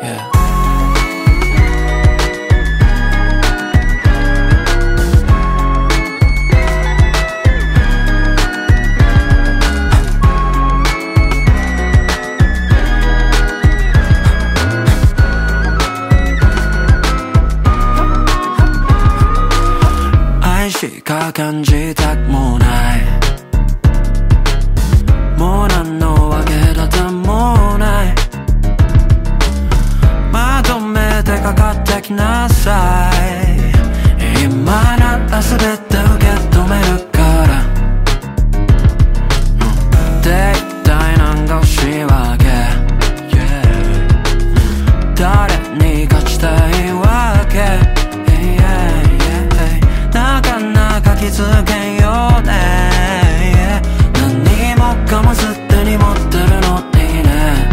yeah. 愛しか感じたくもない、もう何のわけだともない、まとめてかかってきなさい、今なら全て受け止めるから、で一体何が欲しいわけ、誰に勝ちたいわけ、なかなか気づけんよね、何もかもすでに持ってるのにね、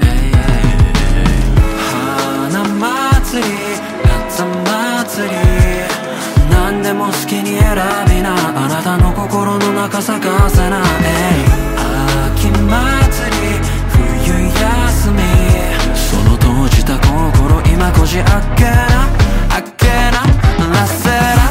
花祭り夏祭り何でも好きに選びな、あなたの心の中咲かせな、秋祭り冬休みその閉じた心今こじ開けな開けならせな、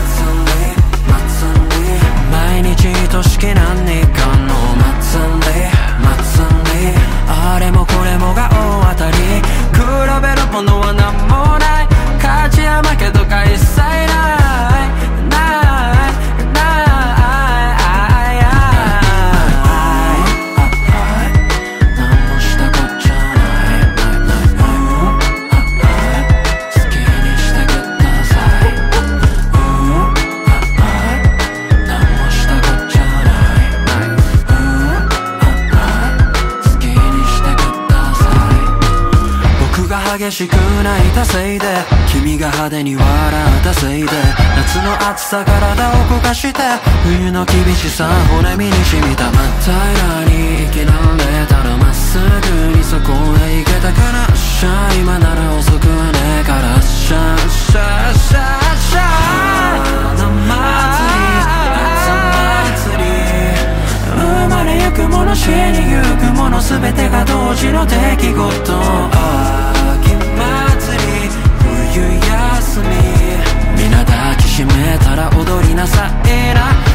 毎日愛しき何かの祭りあれもこれもが大当たり、比べるものは何もない、勝ちや負けとか一切ない何もしたこっちゃない好きにしてください、何もしたこっちゃない好きにしてください、僕が激しく泣いたせいで君が派手に笑ったせいで、夏の暑さ体を焦がして冬の厳しさ骨身に染みた、真っ平らに生きられたらまっすぐにそこへ行けたから、しゃ今なら遅くはねえからしゃしゃしゃしゃ花祭り夏祭り生まれゆくもの死にゆくもの全てが同時の出来事、秋祭り冬休み皆抱きしめたら踊りなさいな、